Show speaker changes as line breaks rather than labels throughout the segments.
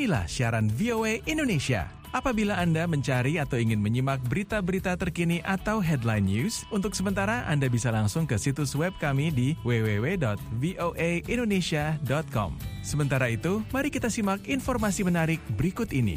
Inilah siaran VOA Indonesia. Apabila Anda mencari atau ingin menyimak berita-berita terkini atau headline news, untuk sementara Anda bisa langsung ke situs web kami di www.voaindonesia.com. Sementara itu, mari kita simak informasi menarik berikut ini.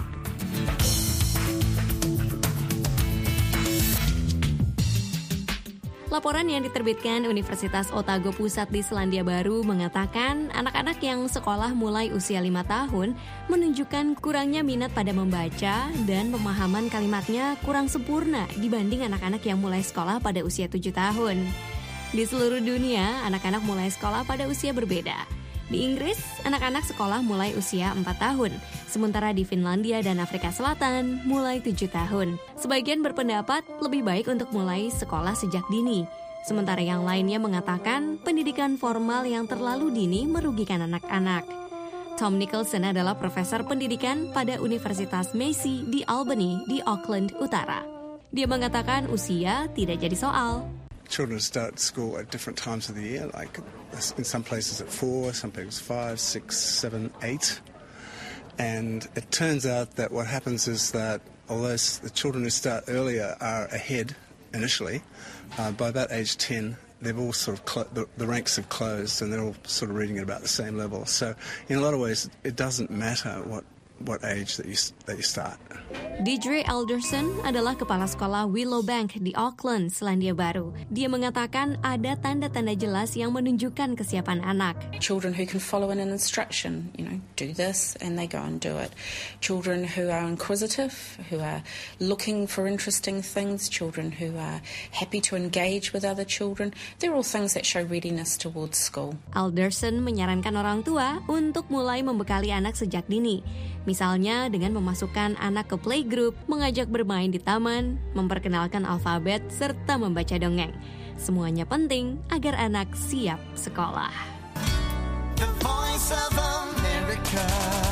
Laporan yang diterbitkan Universitas Otago Pusat di Selandia Baru mengatakan anak-anak yang sekolah mulai usia 5 tahun menunjukkan kurangnya minat pada membaca dan pemahaman kalimatnya kurang sempurna dibanding anak-anak yang mulai sekolah pada usia 7 tahun. Di seluruh dunia, anak-anak mulai sekolah pada usia berbeda. Di Inggris, anak-anak sekolah mulai usia 4 tahun, sementara di Finlandia dan Afrika Selatan mulai 7 tahun. Sebagian berpendapat lebih baik untuk mulai sekolah sejak dini, sementara yang lainnya mengatakan pendidikan formal yang terlalu dini merugikan anak-anak. Tom Nicholson adalah profesor pendidikan pada Universitas Massey di Albany di Auckland Utara. Dia mengatakan usia tidak jadi soal.
Children start school at different times of the year, like in some places at 4, some places 5, 6, 7, 8. And it turns out that what happens is that although the children who start earlier are ahead initially, by about age 10, they've all sort of the ranks have closed and they're all sort of reading at about the same level. So in a lot of ways, it doesn't matter what age that you start.
Deidre Alderson adalah kepala sekolah Willowbank di Auckland, Selandia Baru. Dia mengatakan ada tanda-tanda jelas yang menunjukkan kesiapan anak.
Children who can follow an instruction, do this, and they go and do it. Children who are inquisitive, who are looking for interesting things, children who are happy to engage with other children. They're all things that show readiness towards school.
Alderson menyarankan orang tua untuk mulai membekali anak sejak dini. Misalnya dengan memasukkan anak ke playgroup, mengajak bermain di taman, memperkenalkan alfabet, serta membaca dongeng. Semuanya penting agar anak siap sekolah.
The Voice of America.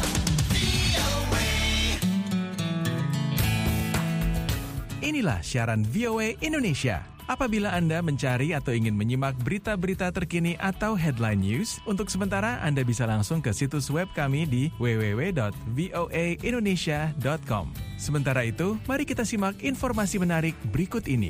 Inilah siaran VOA Indonesia. Apabila Anda mencari atau ingin menyimak berita-berita terkini atau headline news, untuk sementara Anda bisa langsung ke situs web kami di www.voaindonesia.com. Sementara itu, mari kita simak informasi menarik berikut ini.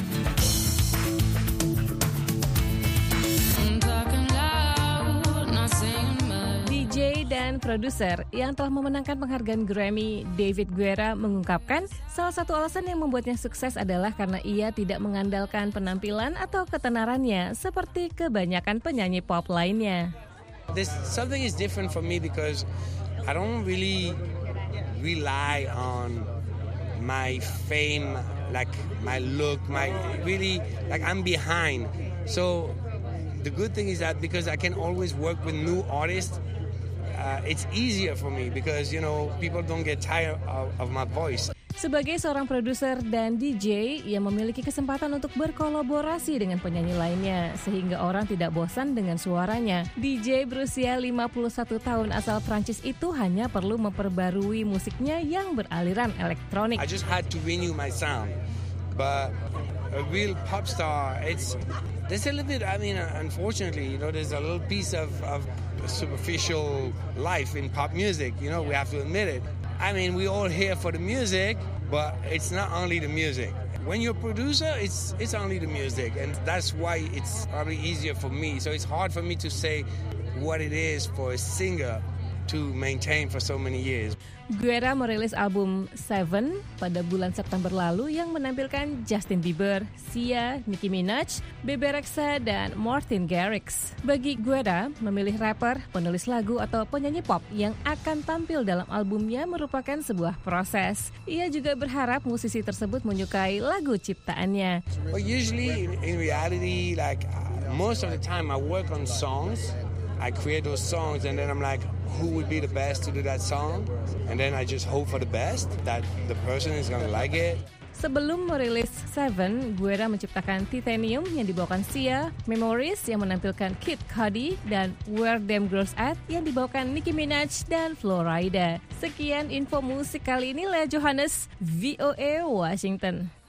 Dan produser yang telah memenangkan penghargaan Grammy, David Guetta, mengungkapkan salah satu alasan yang membuatnya sukses adalah karena ia tidak mengandalkan penampilan atau ketenarannya seperti kebanyakan penyanyi pop lainnya.
There's something is different for me because I don't really rely on my fame, like my look, I'm behind. So the good thing is that because I can always work with new artists, it's easier for me because, people don't get tired of my voice.
Sebagai seorang produser dan DJ, ia memiliki kesempatan untuk berkolaborasi dengan penyanyi lainnya, sehingga orang tidak bosan dengan suaranya. DJ berusia 51 tahun asal Prancis itu hanya perlu memperbarui musiknya yang beraliran elektronik.
I just had to renew my sound, but a real pop star, there's a little bit, unfortunately, there's a little piece of superficial life in pop music, we have to admit it. We all here for the music, but it's not only the music. When you're a producer, it's only the music, and that's why it's probably easier for me. So it's hard for me to say what it is for a singer to maintain for so many years.
Guetta merilis album Seven pada bulan September lalu yang menampilkan Justin Bieber, Sia, Nicki Minaj, Bebe Rexha, dan Martin Garrix. Bagi Guetta, memilih rapper, penulis lagu, atau penyanyi pop yang akan tampil dalam albumnya merupakan sebuah proses. Ia juga berharap musisi tersebut menyukai lagu ciptaannya.
Well, usually in reality, most of the time I work on songs. I create those songs and then I'm like, who would be the best to do that song? And then I just hope for the best, that the person is gonna like it.
Sebelum merilis Seven, Guetta menciptakan Titanium yang dibawakan Sia, Memories yang menampilkan Kid Cudi, dan Where Them Girls At yang dibawakan Nicki Minaj dan Flo Rida. Sekian info musik kali ini, Lea Johannes, VOA Washington.